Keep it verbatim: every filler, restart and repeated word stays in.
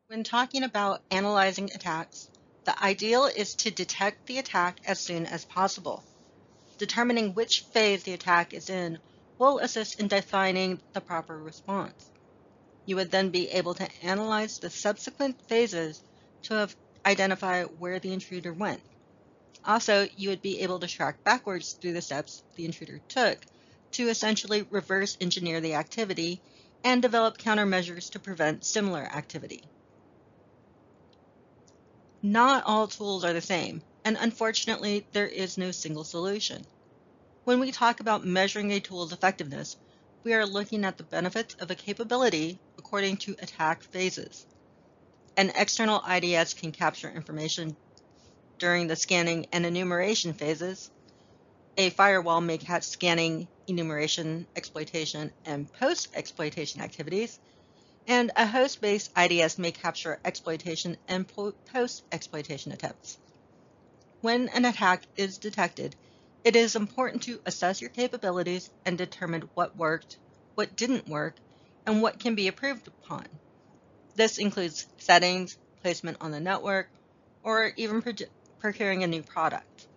When talking about analyzing attacks, the ideal is to detect the attack as soon as possible. Determining which phase the attack is in will assist in defining the proper response. You would then be able to analyze the subsequent phases to identify where the intruder went. Also, you would be able to track backwards through the steps the intruder took to essentially reverse engineer the activity and develop countermeasures to prevent similar activity. Not all tools are the same, and unfortunately, there is no single solution. When we talk about measuring a tool's effectiveness, we are looking at the benefits of a capability according to attack phases. An external I D S can capture information during the scanning and enumeration phases. A firewall may catch scanning, enumeration, exploitation, and post-exploitation activities, and a host-based I D S may capture exploitation and post-exploitation attempts. When an attack is detected, it is important to assess your capabilities and determine what worked, what didn't work, and what can be improved upon. This includes settings, placement on the network, or even procuring a new product.